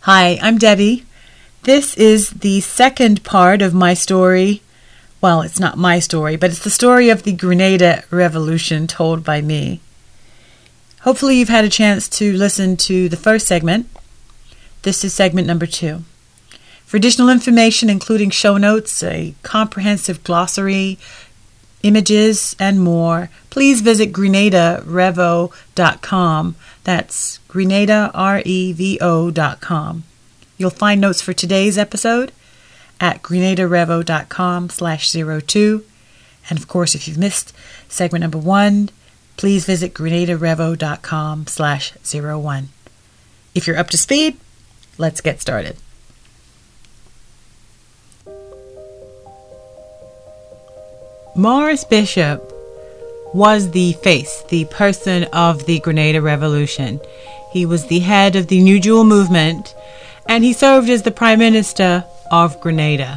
Hi, I'm Debbie. This is the second part of my story. Well, it's not my story, but it's the story of the Grenada Revolution told by me. Hopefully you've had a chance to listen to the first segment. This is segment number 2. For additional information, including show notes, a comprehensive glossary, images, and more, please visit GrenadaRevo.com. That's Grenada, REVO.com. You'll find notes for today's episode at GrenadaRevo.com/02. And of course, if you've missed segment number 1, please visit GrenadaRevo.com/01. If you're up to speed, let's get started. Maurice Bishop was the face, the person of the Grenada Revolution. He was the head of the New Jewel movement, and he served as the Prime Minister of Grenada.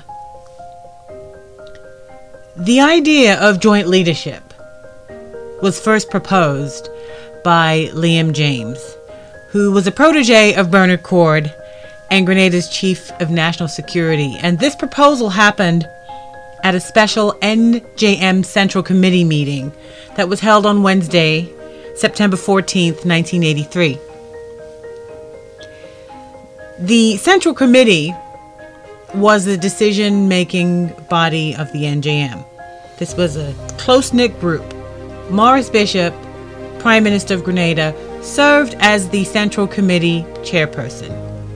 The idea of joint leadership was first proposed by Liam James, who was a protege of Bernard Coard and Grenada's Chief of National Security. And this proposal happened at a special NJM Central Committee meeting that was held on Wednesday, September 14th, 1983. The Central Committee was the decision-making body of the NJM. This was a close-knit group. Maurice Bishop, Prime Minister of Grenada, served as the Central Committee chairperson.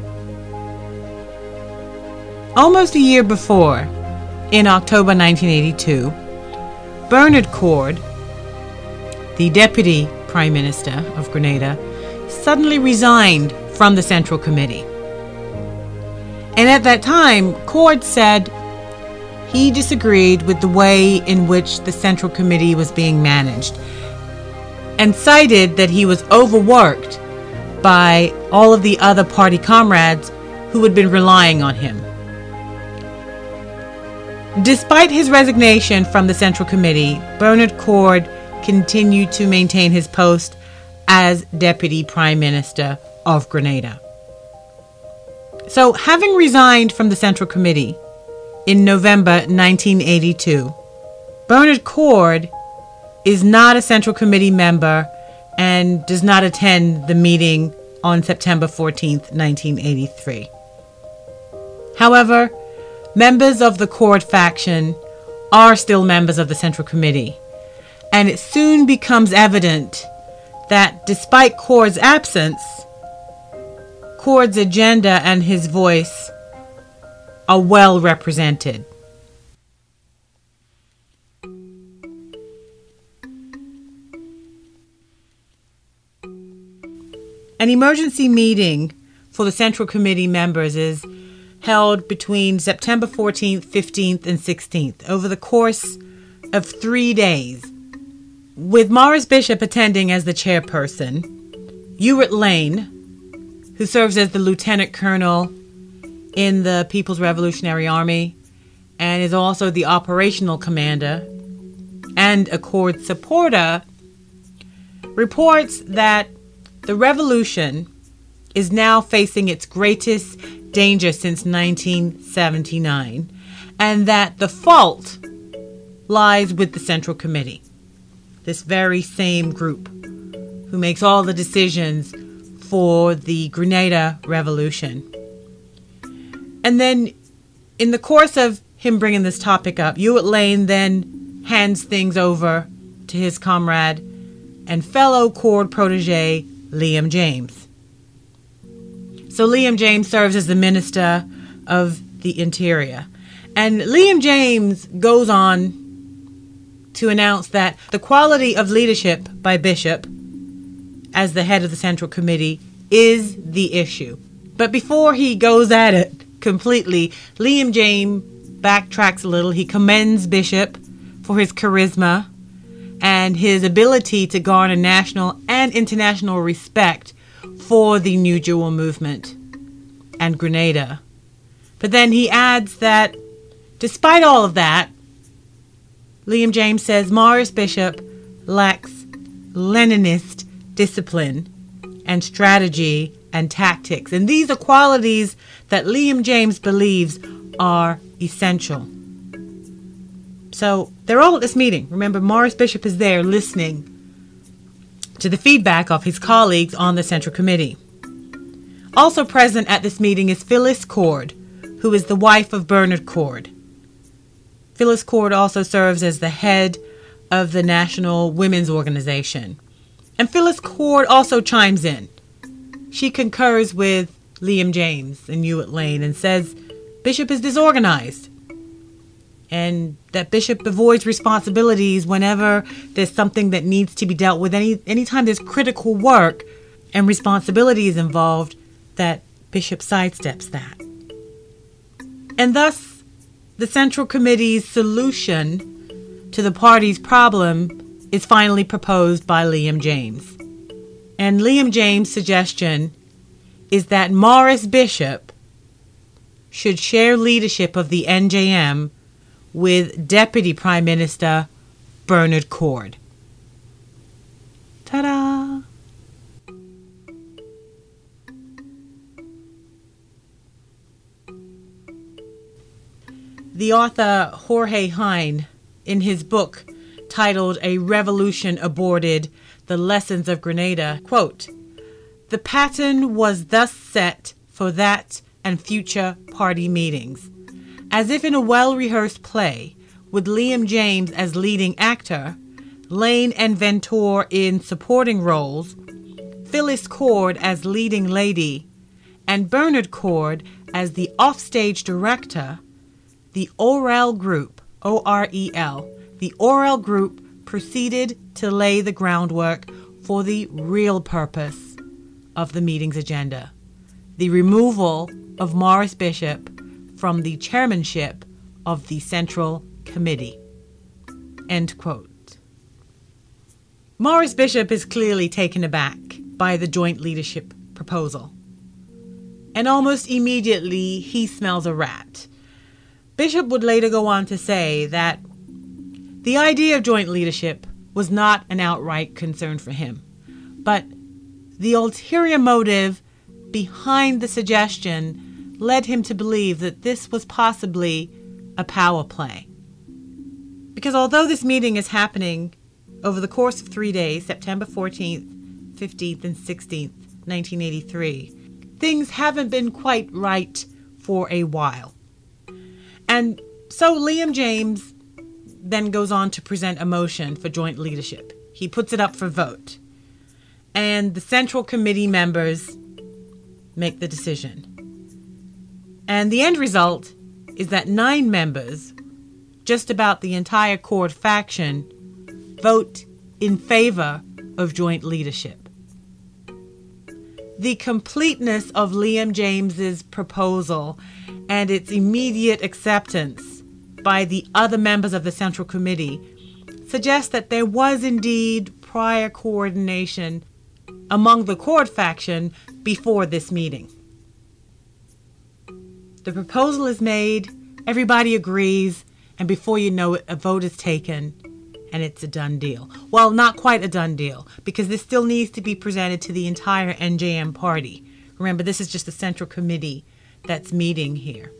Almost a year before, in October 1982, Bernard Coard, the Deputy Prime Minister of Grenada, suddenly resigned from the Central Committee. And at that time, Coard said he disagreed with the way in which the Central Committee was being managed and cited that he was overworked by all of the other party comrades who had been relying on him. Despite his resignation from the Central Committee, Bernard Coard continued to maintain his post as Deputy Prime Minister of Grenada. So, having resigned from the Central Committee in November 1982, Bernard Coard is not a Central Committee member and does not attend the meeting on September 14th, 1983. However, members of the Coard faction are still members of the Central Committee, and it soon becomes evident that despite Coard's absence, Coard's agenda and his voice are well represented. An emergency meeting for the Central Committee members is held between September 14th, 15th, and 16th over the course of 3 days, with Maurice Bishop attending as the chairperson, Ewart Lane, who serves as the Lieutenant Colonel in the People's Revolutionary Army and is also the operational commander and a Coard supporter, reports that the revolution is now facing its greatest danger since 1979, and that the fault lies with the Central Committee, this very same group who makes all the decisions for the Grenada Revolution. And then, in the course of him bringing this topic up, Ewart Lane then hands things over to his comrade and fellow Coard protege, Liam James. So Liam James serves as the Minister of the Interior. And Liam James goes on to announce that the quality of leadership by Bishop as the head of the Central Committee is the issue. But before he goes at it completely, Liam James backtracks a little. He commends Bishop for his charisma and his ability to garner national and international respect for the New Jewel movement and Grenada. But then he adds that despite all of that, Liam James says Maurice Bishop lacks Leninist discipline and strategy and tactics. And these are qualities that Liam James believes are essential. So they're all at this meeting. Remember, Morris Bishop is there listening to the feedback of his colleagues on the Central Committee. Also present at this meeting is Phyllis Cord, who is the wife of Bernard Cord. Phyllis Cord also serves as the head of the National Women's Organization. And Phyllis Cord also chimes in. She concurs with Liam James and Hewitt Lane and says Bishop is disorganized and that Bishop avoids responsibilities whenever there's something that needs to be dealt with. Anytime there's critical work and responsibilities involved, that Bishop sidesteps that. And thus, the Central Committee's solution to the party's problem is finally proposed by Liam James. And Liam James' suggestion is that Morris Bishop should share leadership of the NJM with Deputy Prime Minister Bernard Cord. Ta-da! The author Jorge Hine, in his book titled A Revolution Aborted, The Lessons of Grenada, quote, "The pattern was thus set for that and future party meetings. As if in a well-rehearsed play, with Liam James as leading actor, Lane and Ventor in supporting roles, Phyllis Cord as leading lady, and Bernard Cord as the offstage director, the Orel Group, O-R-E-L, the Orel Group proceeded to lay the groundwork for the real purpose of the meeting's agenda, the removal of Morris Bishop from the chairmanship of the Central Committee." End quote. Morris Bishop is clearly taken aback by the joint leadership proposal. And almost immediately he smells a rat. Bishop would later go on to say that the idea of joint leadership was not an outright concern for him, but the ulterior motive behind the suggestion led him to believe that this was possibly a power play. Because although this meeting is happening over the course of 3 days, September 14th, 15th, and 16th, 1983, things haven't been quite right for a while. And so Liam James then goes on to present a motion for joint leadership. He puts it up for vote. And the Central Committee members make the decision. And the end result is that 9 members, just about the entire Cord faction, vote in favor of joint leadership. The completeness of Liam James's proposal and its immediate acceptance by the other members of the Central Committee suggests that there was indeed prior coordination among the Cord faction before this meeting. The proposal is made, everybody agrees, and before you know it, a vote is taken, and it's a done deal. Well, not quite a done deal, because this still needs to be presented to the entire NJM party. Remember, this is just the Central Committee that's meeting here.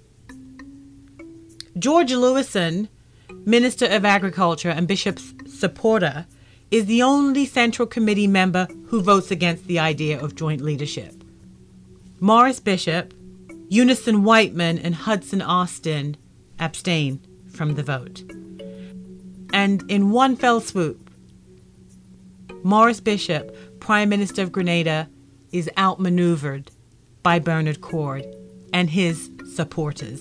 George Lewison, Minister of Agriculture and Bishop's supporter, is the only Central Committee member who votes against the idea of joint leadership. Morris Bishop, Unison Whiteman, and Hudson Austin abstain from the vote. And in one fell swoop, Morris Bishop, Prime Minister of Grenada, is outmaneuvered by Bernard Cord and his supporters.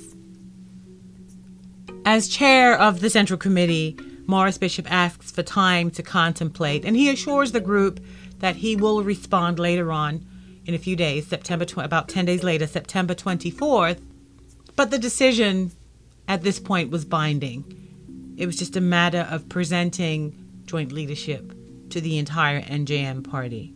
As chair of the Central Committee, Morris Bishop asks for time to contemplate, and he assures the group that he will respond later on in a few days, about 10 days later, September 24th. But the decision at this point was binding. It was just a matter of presenting joint leadership to the entire NJM party.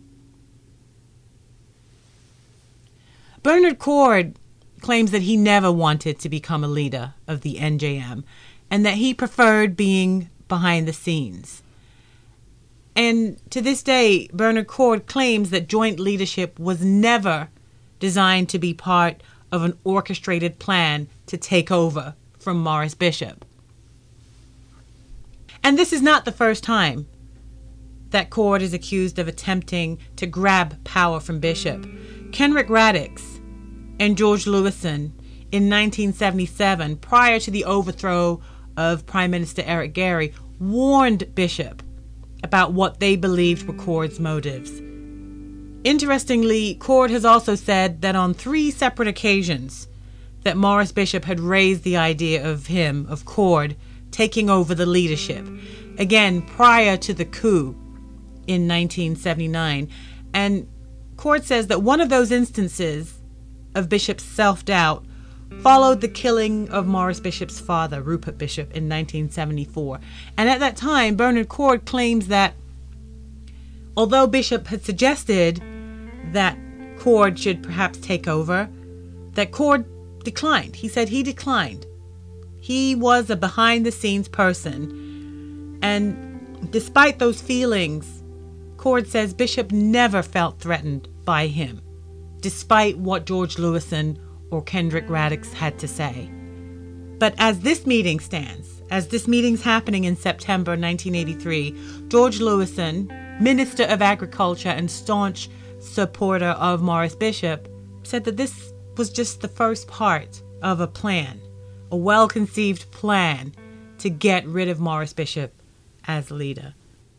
Bernard Cord claims that he never wanted to become a leader of the NJM and that he preferred being behind the scenes. And to this day, Bernard Cord claims that joint leadership was never designed to be part of an orchestrated plan to take over from Morris Bishop. And this is not the first time that Cord is accused of attempting to grab power from Bishop. Kenrick Radix and George Lewison in 1977, prior to the overthrow of Prime Minister Eric Gairy, warned Bishop about what they believed were Cord's motives. Interestingly, Cord has also said that on 3 separate occasions that Morris Bishop had raised the idea of Cord, taking over the leadership, again prior to the coup in 1979. And Cord says that one of those instances of Bishop's self-doubt followed the killing of Morris Bishop's father, Rupert Bishop, in 1974. And at that time, Bernard Cord claims that although Bishop had suggested that Cord should perhaps take over, that Cord declined. He said he declined. He was a behind-the-scenes person. And despite those feelings, Cord says Bishop never felt threatened by him, despite what George Lewison or Kenrick Radix had to say. But as this meeting stands, as this meeting's happening in September 1983, George Lewison, Minister of Agriculture and staunch supporter of Morris Bishop, said that this was just the first part of a plan, a well-conceived plan to get rid of Morris Bishop as leader.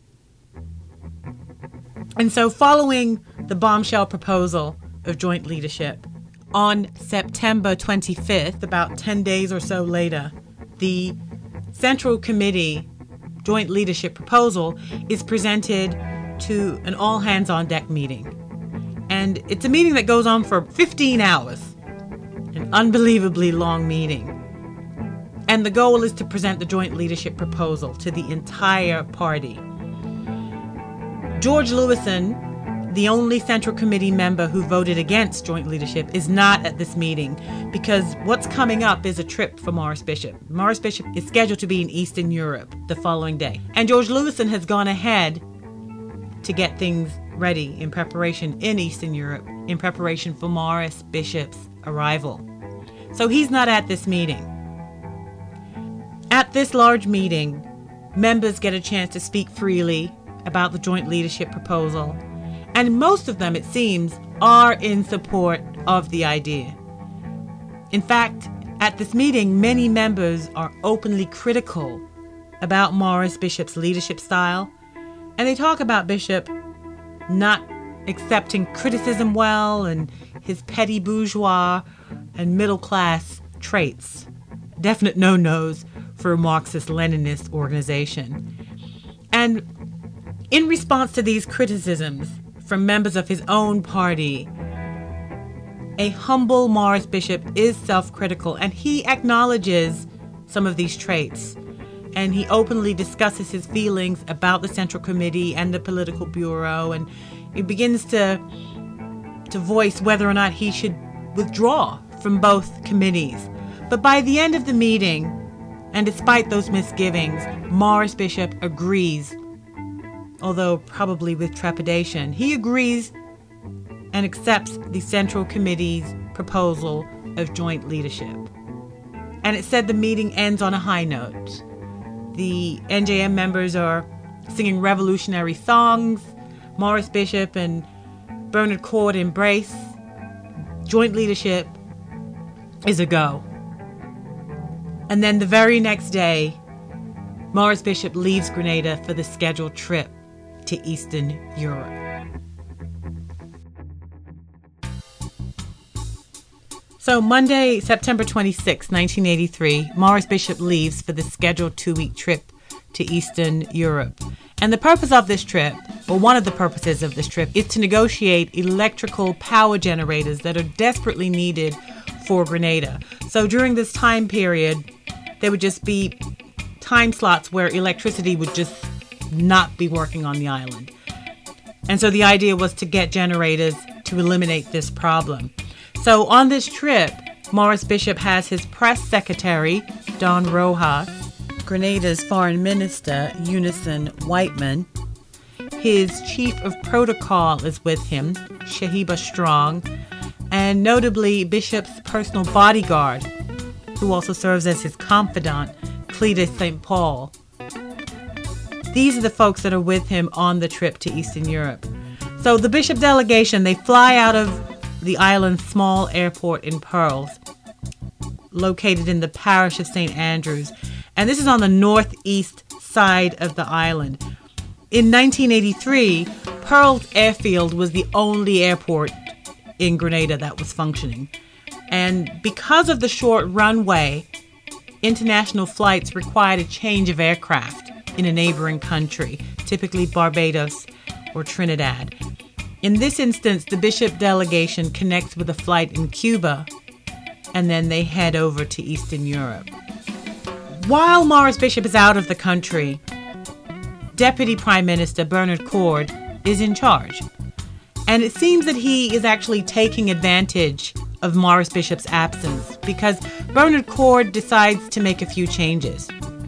And so following the bombshell proposal of joint leadership, on September 25th, about 10 days or so later, the Central Committee joint leadership proposal is presented to an all-hands-on-deck meeting. And it's a meeting that goes on for 15 hours, an unbelievably long meeting. And the goal is to present the joint leadership proposal to the entire party. George Lewison, the only Central Committee member who voted against joint leadership, is not at this meeting because what's coming up is a trip for Morris Bishop. Morris Bishop is scheduled to be in Eastern Europe the following day. And George Lewison has gone ahead to get things ready in preparation in Eastern Europe, in preparation for Morris Bishop's arrival. So he's not at this meeting. At this large meeting, members get a chance to speak freely about the joint leadership proposal. And most of them, it seems, are in support of the idea. In fact, at this meeting, many members are openly critical about Morris Bishop's leadership style, and they talk about Bishop not accepting criticism well and his petty bourgeois and middle-class traits. Definite no-nos for a Marxist-Leninist organization. And in response to these criticisms from members of his own party, a humble Morris Bishop is self-critical, and he acknowledges some of these traits. And he openly discusses his feelings about the Central Committee and the Political Bureau, and he begins to voice whether or not he should withdraw from both committees. But by the end of the meeting, and despite those misgivings, Morris Bishop agrees, although probably with trepidation. He agrees and accepts the Central Committee's proposal of joint leadership. And it said the meeting ends on a high note. The NJM members are singing revolutionary songs. Morris Bishop and Bernard Cord embrace. Joint leadership is a go. And then the very next day, Morris Bishop leaves Grenada for the scheduled trip to Eastern Europe. So Monday, September 26, 1983, Morris Bishop leaves for the scheduled 2-week trip to Eastern Europe. And the purpose of this trip, or one of the purposes of this trip, is to negotiate electrical power generators that are desperately needed for Grenada. So during this time period, there would just be time slots where electricity would just not be working on the island. And so the idea was to get generators to eliminate this problem. So on this trip, Morris Bishop has his press secretary, Don Rojas, Grenada's foreign minister, Unison Whiteman, His chief of protocol is with him, Shahiba Strong, and notably Bishop's personal bodyguard, who also serves as his confidant, Cletus St. Paul. These are the folks that are with him on the trip to Eastern Europe. So the Bishop delegation, they fly out of the island's small airport in Pearls, located in the parish of St. Andrews. And this is on the northeast side of the island. In 1983, Pearls Airfield was the only airport in Grenada that was functioning. And because of the short runway, international flights required a change of aircraft in a neighboring country, typically Barbados or Trinidad. In this instance, the Bishop delegation connects with a flight in Cuba, and then they head over to Eastern Europe. While Maurice Bishop is out of the country, Deputy Prime Minister Bernard Coard is in charge. And it seems that he is actually taking advantage of Maurice Bishop's absence because Bernard Coard decides to make a few changes.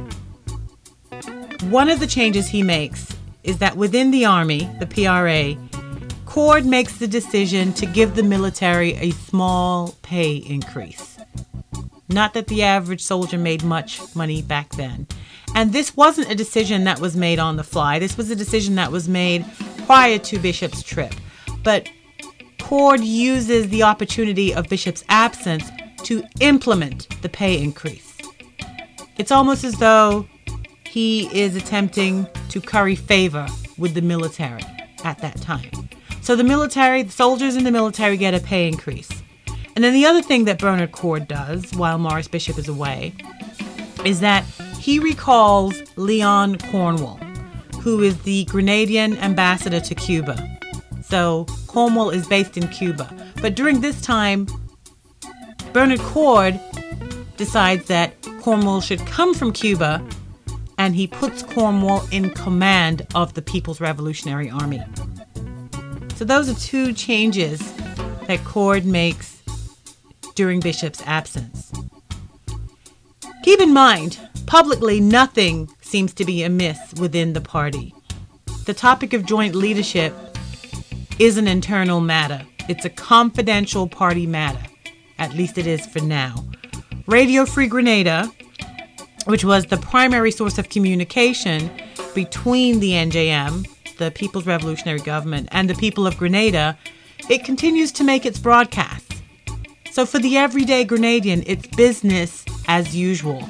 One of the changes he makes is that within the Army, the PRA, Coard makes the decision to give the military a small pay increase. Not that the average soldier made much money back then. And this wasn't a decision that was made on the fly. This was a decision that was made prior to Bishop's trip. But Coard uses the opportunity of Bishop's absence to implement the pay increase. It's almost as though he is attempting to curry favor with the military at that time. So the soldiers in the military get a pay increase. And then the other thing that Bernard Coard does while Maurice Bishop is away is that he recalls Leon Cornwall, who is the Grenadian ambassador to Cuba. So Cornwall is based in Cuba. But during this time, Bernard Coard decides that Cornwall should come from Cuba, and he puts Cornwall in command of the People's Revolutionary Army. So those are two changes that Coard makes during Bishop's absence. Keep in mind, publicly nothing seems to be amiss within the party. The topic of joint leadership is an internal matter. It's a confidential party matter. At least it is for now. Radio Free Grenada, which was the primary source of communication between the NJM, the People's Revolutionary Government, and the people of Grenada, it continues to make its broadcasts. So for the everyday Grenadian, it's business as usual.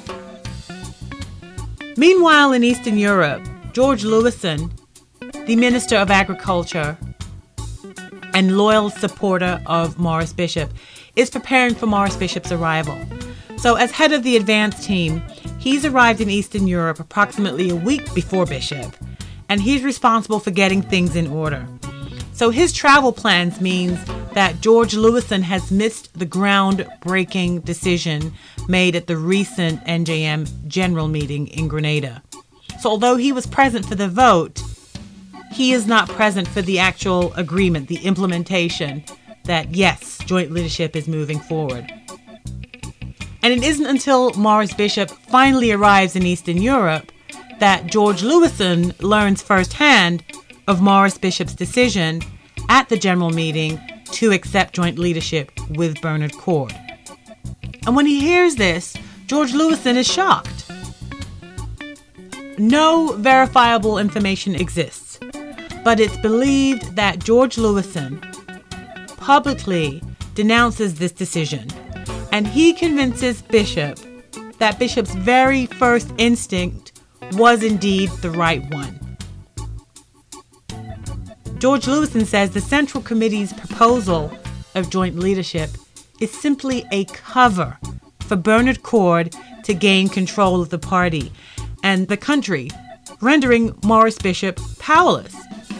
Meanwhile, in Eastern Europe, George Lewison, the Minister of Agriculture and loyal supporter of Maurice Bishop, is preparing for Maurice Bishop's arrival. So as head of the advance team, he's arrived in Eastern Europe approximately a week before Bishop, and he's responsible for getting things in order. So his travel plans means that George Lewison has missed the groundbreaking decision made at the recent NJM General Meeting in Grenada. So although he was present for the vote, he is not present for the actual agreement, the implementation that, yes, joint leadership is moving forward. And it isn't until Maurice Bishop finally arrives in Eastern Europe that George Lewison learns firsthand of Maurice Bishop's decision at the general meeting to accept joint leadership with Bernard Coard. And when he hears this, George Lewison is shocked. No verifiable information exists, but it's believed that George Lewison publicly denounces this decision, and he convinces Bishop that Bishop's very first instinct was indeed the right one. George Lewison says the Central Committee's proposal of joint leadership is simply a cover for Bernard Coard to gain control of the party and the country, rendering Maurice Bishop powerless.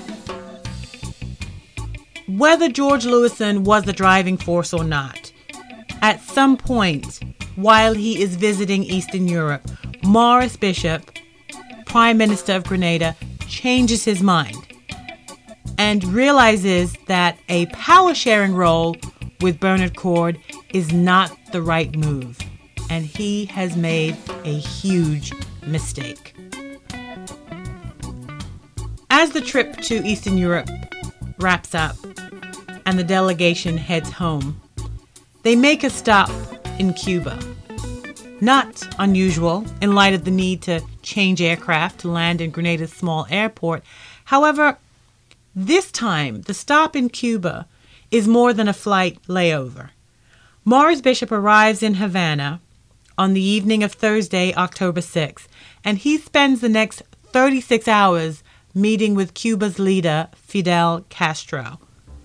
Whether George Lewison was the driving force or not, at some point while he is visiting Eastern Europe, Maurice Bishop, Prime Minister of Grenada, changes his mind and realizes that a power-sharing role with Bernard Coard is not the right move, and he has made a huge mistake. As the trip to Eastern Europe wraps up and the delegation heads home, they make a stop in Cuba. Not unusual in light of the need to change aircraft to land in Grenada's small airport. However, this time the stop in Cuba is more than a flight layover. Morris Bishop arrives in Havana on the evening of Thursday, October 6th, and he spends the next 36 hours meeting with Cuba's leader, Fidel Castro.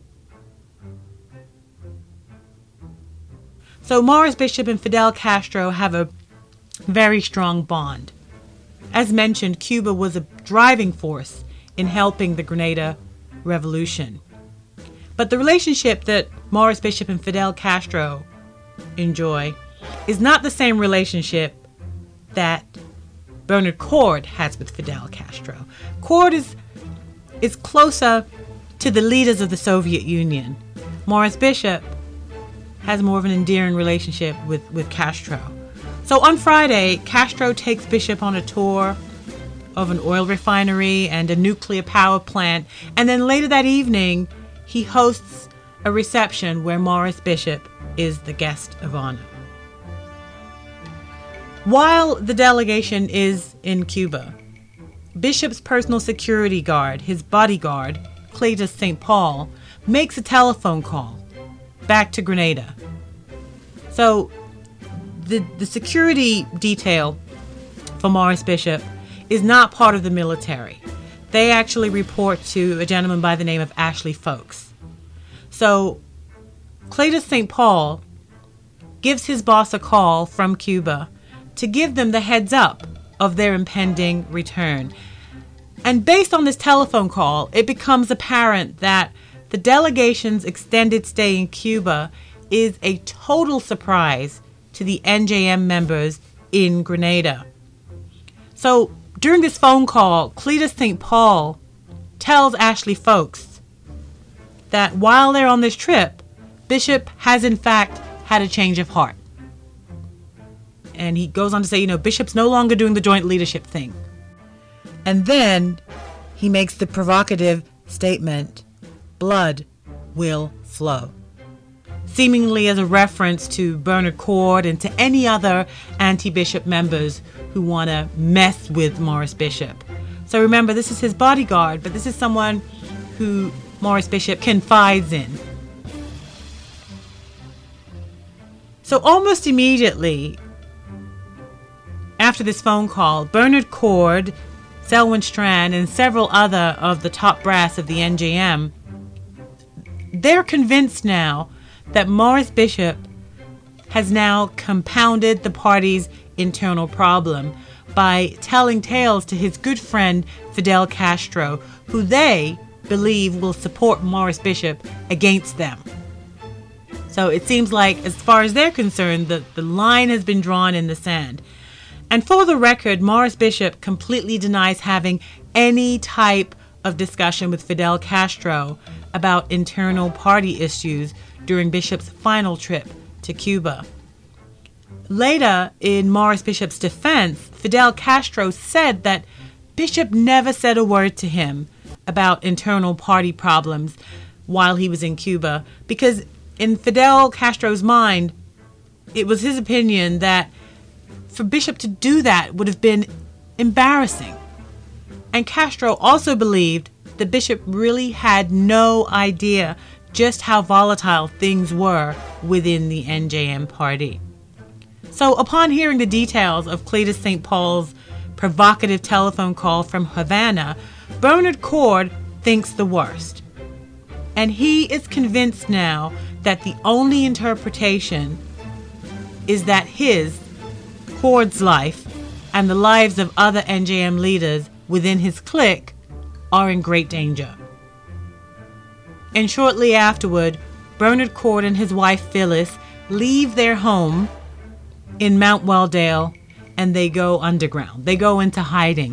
So Morris Bishop and Fidel Castro have a very strong bond. As mentioned, Cuba was a driving force in helping the Grenada Revolution. But the relationship that Morris Bishop and Fidel Castro enjoy is not the same relationship that Bernard Cord has with Fidel Castro. Cord is closer to the leaders of the Soviet Union. Morris Bishop has more of an endearing relationship with Castro. So on Friday, Castro takes Bishop on a tour of an oil refinery and a nuclear power plant, and then later that evening, he hosts a reception where Morris Bishop is the guest of honor. While the delegation is in Cuba, Bishop's personal security guard, his bodyguard, Cletus St. Paul, makes a telephone call back to Grenada. So the security detail for Morris Bishop is not part of the military. They actually report to a gentleman by the name of Ashley Folks. So Cletus St. Paul gives his boss a call from Cuba to give them the heads up of their impending return. And based on this telephone call, it becomes apparent that the delegation's extended stay in Cuba is a total surprise to the NJM members in Grenada. So during this phone call, Cletus St. Paul tells Ashley Folks that while they're on this trip, Bishop has in fact had a change of heart. And he goes on to say, Bishop's no longer doing the joint leadership thing. And then he makes the provocative statement, blood will flow, seemingly as a reference to Bernard Cord and to any other anti-Bishop members who want to mess with Morris Bishop. So remember, this is his bodyguard, but this is someone who Morris Bishop confides in. So almost immediately after this phone call, Bernard Cord, Selwyn Strand, and several other of the top brass of the NJM, they're convinced now that Morris Bishop has now compounded the party's internal problem by telling tales to his good friend Fidel Castro, who they believe will support Morris Bishop against them. So it seems like, as far as they're concerned, the line has been drawn in the sand. And for the record, Morris Bishop completely denies having any type of discussion with Fidel Castro about internal party issues during Bishop's final trip to Cuba. Later, in Morris Bishop's defense, Fidel Castro said that Bishop never said a word to him about internal party problems while he was in Cuba, because in Fidel Castro's mind, it was his opinion that for Bishop to do that would have been embarrassing. And Castro also believed that Bishop really had no idea just how volatile things were within the NJM party. So upon hearing the details of Cletus St. Paul's provocative telephone call from Havana, Bernard Cord thinks the worst. And he is convinced now that the only interpretation is that his, Cord's life, and the lives of other NJM leaders within his clique are in great danger. And shortly afterward, Bernard Cord and his wife Phyllis leave their home in Mount Welldale and they go underground. They go into hiding.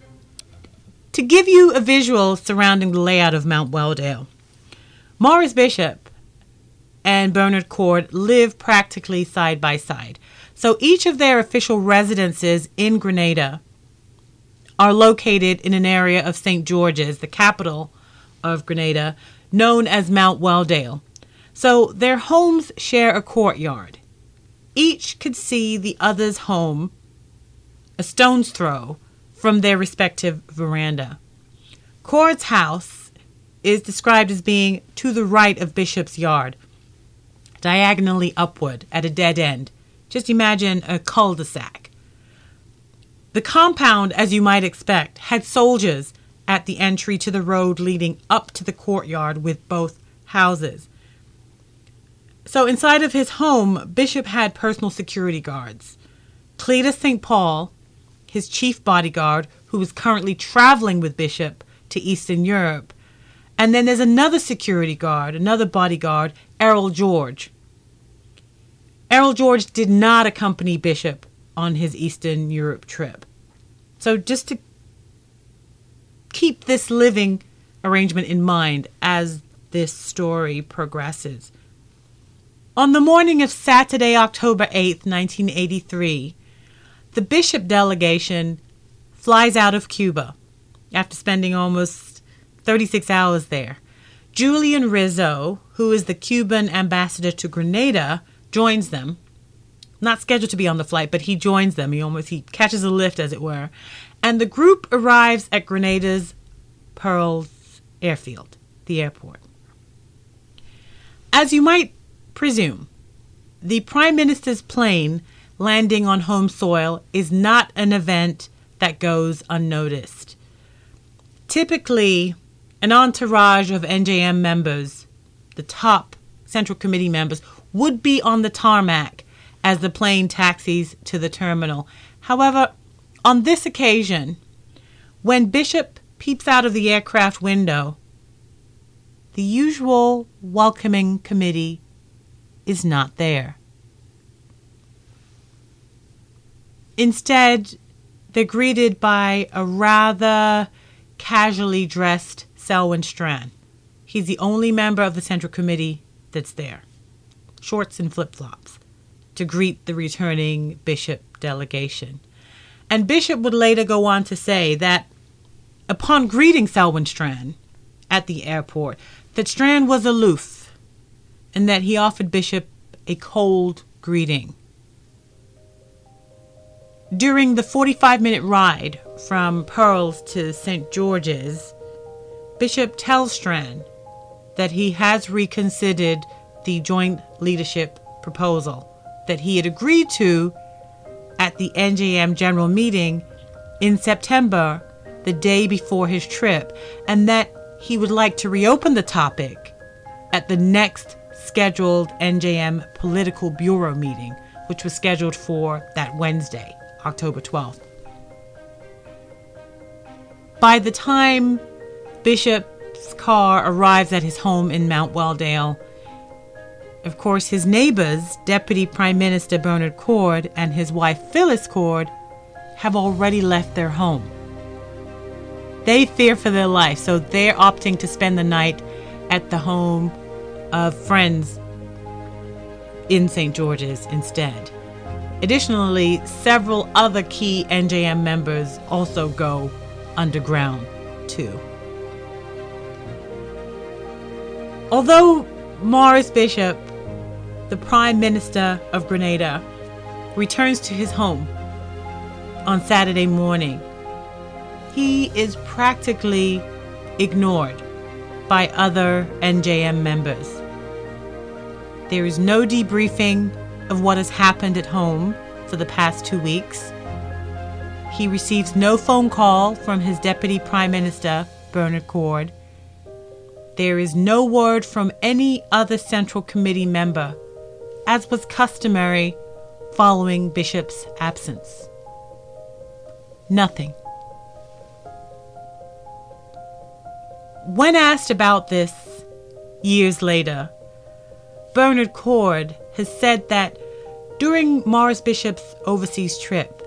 To give you a visual surrounding the layout of Mount Welldale, Morris Bishop and Bernard Cord live practically side by side. So each of their official residences in Grenada are located in an area of St. George's, the capital of Grenada, known as Mount Weldale. So their homes share a courtyard. Each could see the other's home a stone's throw from their respective veranda. Cord's house is described as being to the right of Bishop's yard, diagonally upward at a dead end. Just imagine a cul-de-sac. The compound, as you might expect, had soldiers at the entry to the road leading up to the courtyard with both houses. So inside of his home, Bishop had personal security guards. Cletus St. Paul, his chief bodyguard, who was currently traveling with Bishop to Eastern Europe. And then there's another security guard, another bodyguard, Errol George. Errol George did not accompany Bishop on his Eastern Europe trip. So just to keep this living arrangement in mind as this story progresses. On the morning of Saturday, October 8th, 1983, the Bishop delegation flies out of Cuba after spending almost 36 hours there. Julian Rizzo, who is the Cuban ambassador to Grenada, joins them. Not scheduled to be on the flight, but he joins them. He catches a lift, as it were. And the group arrives at Grenada's Pearls Airfield, the airport. As you might presume, the Prime Minister's plane landing on home soil is not an event that goes unnoticed. Typically, an entourage of NJM members, the top Central Committee members, would be on the tarmac as the plane taxis to the terminal. However, on this occasion, when Bishop peeps out of the aircraft window, the usual welcoming committee is not there. Instead, they're greeted by a rather casually dressed Selwyn Strachan. He's the only member of the Central Committee that's there. Shorts and flip-flops to greet the returning Bishop delegation. And Bishop would later go on to say that upon greeting Selwyn Strachan at the airport, that Strachan was aloof and that he offered Bishop a cold greeting. During the 45-minute ride from Pearls to St. George's, Bishop tells Strachan that he has reconsidered the joint leadership proposal that he had agreed to at the NJM General Meeting in September, the day before his trip, and that he would like to reopen the topic at the next scheduled NJM Political Bureau meeting, which was scheduled for that Wednesday, October 12th. By the time Bishop's car arrives at his home in Mount Weldale, of course, his neighbors, Deputy Prime Minister Bernard Cord and his wife Phyllis Cord, have already left their home. They fear for their life, so they're opting to spend the night at the home of friends in St. George's instead. Additionally, several other key NJM members also go underground too. Although Maurice Bishop, the Prime Minister of Grenada, returns to his home on Saturday morning, he is practically ignored by other NJM members. There is no debriefing of what has happened at home for the past 2 weeks. He receives no phone call from his Deputy Prime Minister, Bernard Cord. There is no word from any other Central Committee member, as was customary following Bishop's absence. Nothing. When asked about this years later, Bernard Cord has said that during Maurice Bishop's overseas trip,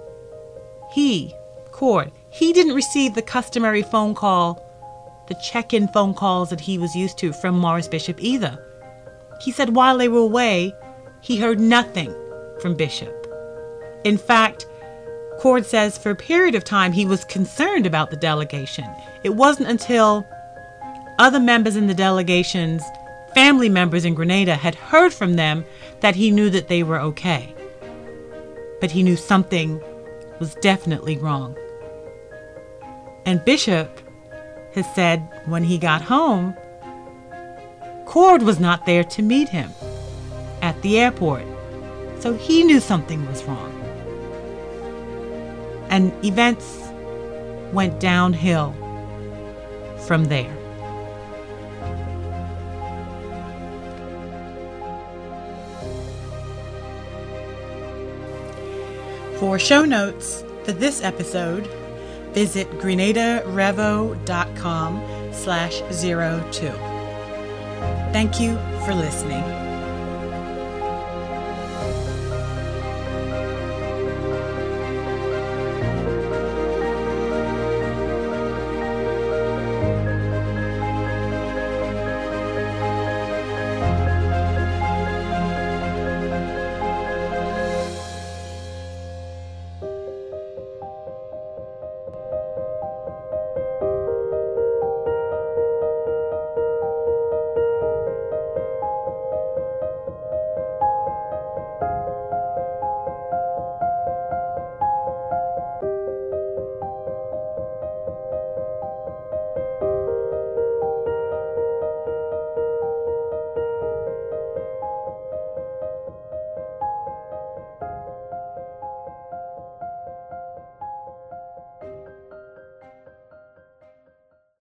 Cord didn't receive the customary phone call, the check-in phone calls that he was used to from Maurice Bishop either. He said while they were away, he heard nothing from Bishop. In fact, Cord says for a period of time he was concerned about the delegation. It wasn't until other members in the delegation's family members in Grenada had heard from them that he knew that they were okay. But he knew something was definitely wrong. And Bishop has said when he got home, Cord was not there to meet him at the airport. So he knew something was wrong. And events went downhill from there. For show notes for this episode, visit grenadarevo.com/02. Thank you for listening.